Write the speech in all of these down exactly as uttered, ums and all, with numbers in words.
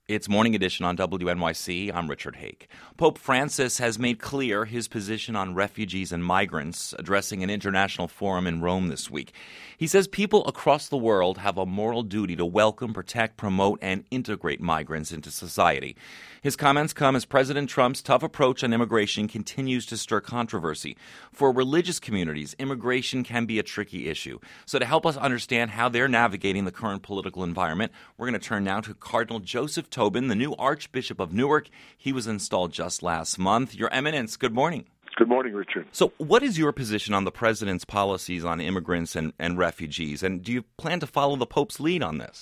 It's Morning Edition on W N Y C. I'm Richard Hake. Pope Francis has made clear his position on refugees and migrants, addressing an international forum in Rome this week. He says people across the world have a moral duty to welcome, protect, promote, and integrate migrants into society. His comments come as President Trump's tough approach on immigration continues to stir controversy. For religious communities, immigration can be a tricky issue. So to help us understand how they're navigating the current political environment, we're going to turn now to Cardinal Joseph Tobin, the new Archbishop of Newark. He was installed just last month. Your Eminence, good morning. Good morning, Richard. So what is your position on the president's policies on immigrants and, and refugees? And do you plan to follow the Pope's lead on this?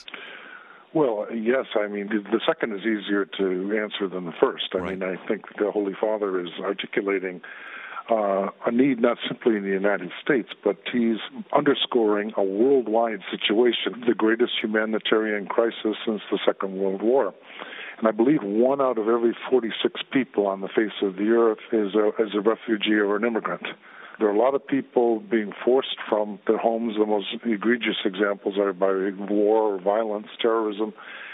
Well, yes. I mean, the second is easier to answer than the first. I Right. mean, I think the Holy Father is articulating uh, a need not simply in the United States, but he's underscoring a worldwide situation, the greatest humanitarian crisis since the Second World War. And I believe one out of every forty-six people on the face of the earth is a, is a refugee or an immigrant. There are a lot of people being forced from their homes. The most egregious examples are by war or violence, terrorism,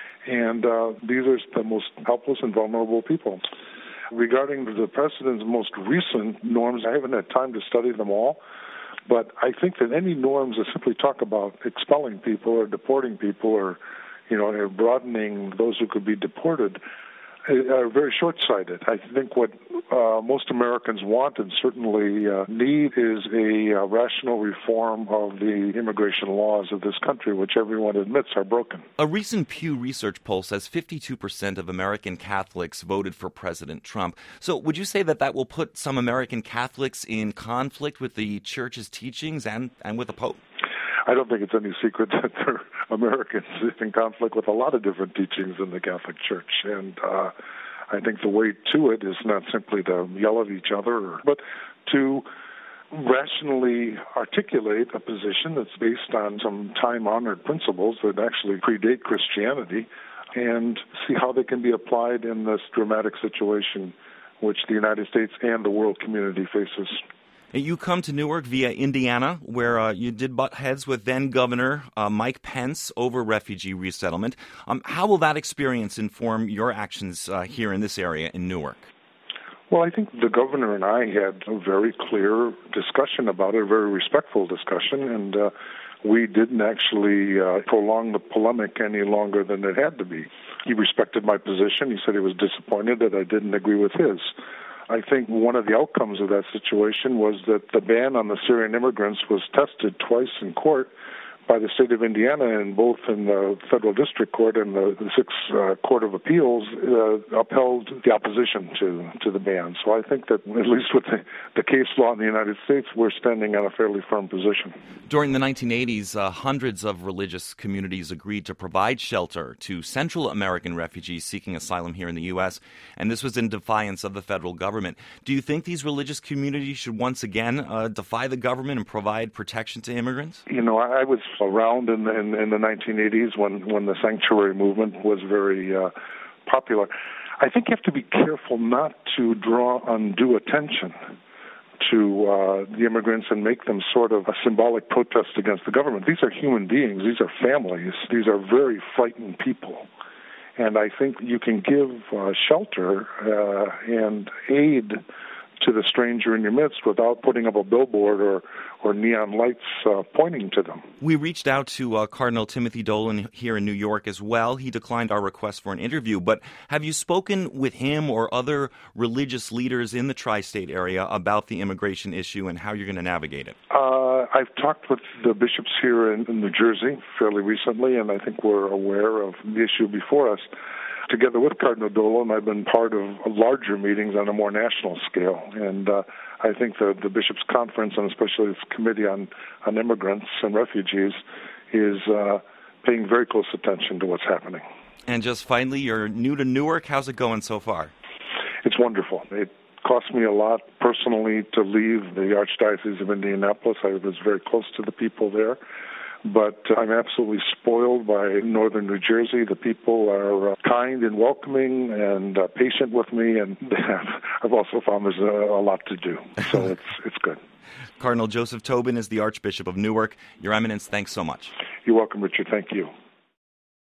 and uh, these are the most helpless and vulnerable people. Regarding the president's most recent norms, I haven't had time to study them all, but I think that any norms that simply talk about expelling people or deporting people or, you know, or broadening those who could be deported are very short-sighted. I think what uh, most Americans want and certainly uh, need is a uh, rational reform of the immigration laws of this country, which everyone admits are broken. A recent Pew Research poll says fifty-two percent of American Catholics voted for President Trump. So would you say that that will put some American Catholics in conflict with the Church's teachings and, and with the Pope? I don't think it's any secret that there are Americans in conflict with a lot of different teachings in the Catholic Church. And uh, I think the way to it is not simply to yell at each other, but to rationally articulate a position that's based on some time-honored principles that actually predate Christianity and see how they can be applied in this dramatic situation which the United States and the world community faces. You come to Newark via Indiana, where uh, you did butt heads with then-Governor uh, Mike Pence over refugee resettlement. Um, how will that experience inform your actions uh, here in this area in Newark? Well, I think the governor and I had a very clear discussion about it, a very respectful discussion, and uh, we didn't actually uh, prolong the polemic any longer than it had to be. He respected my position. He said he was disappointed that I didn't agree with his. I think one of the outcomes of that situation was that the ban on the Syrian immigrants was tested twice in court by the state of Indiana, and both in the federal district court and the, the Sixth uh, Court of Appeals uh, upheld the opposition to, to the ban. So I think that, at least with the, the case law in the United States, we're standing on a fairly firm position. During the nineteen eighties, uh, hundreds of religious communities agreed to provide shelter to Central American refugees seeking asylum here in the U S, and this was in defiance of the federal government. Do you think these religious communities should once again uh, defy the government and provide protection to immigrants? You know, I was around in the, in, in the nineteen eighties when, when the sanctuary movement was very uh, popular. I think you have to be careful not to draw undue attention to uh, the immigrants and make them sort of a symbolic protest against the government. These are human beings. These are families. These are very frightened people. And I think you can give uh, shelter uh, and aid to the stranger in your midst without putting up a billboard or, or neon lights uh, pointing to them. We reached out to uh, Cardinal Timothy Dolan here in New York as well. He declined our request for an interview, but have you spoken with him or other religious leaders in the tri-state area about the immigration issue and how you're going to navigate it? Uh, I've talked with the bishops here in, in New Jersey fairly recently, and I think we're aware of the issue before us. Together with Cardinal Dolan, I've been part of larger meetings on a more national scale, and uh, I think the, the Bishops' Conference, and especially this Committee on, on Immigrants and Refugees, is uh, paying very close attention to what's happening. And just finally, you're new to Newark. How's it going so far? It's wonderful. It cost me a lot personally to leave the Archdiocese of Indianapolis. I was very close to the people there. But I'm absolutely spoiled by northern New Jersey. The people are uh, kind and welcoming and uh, patient with me, and I've also found there's a, a lot to do. So it's it's good. Cardinal Joseph Tobin is the Archbishop of Newark. Your Eminence, thanks so much. You're welcome, Richard. Thank you.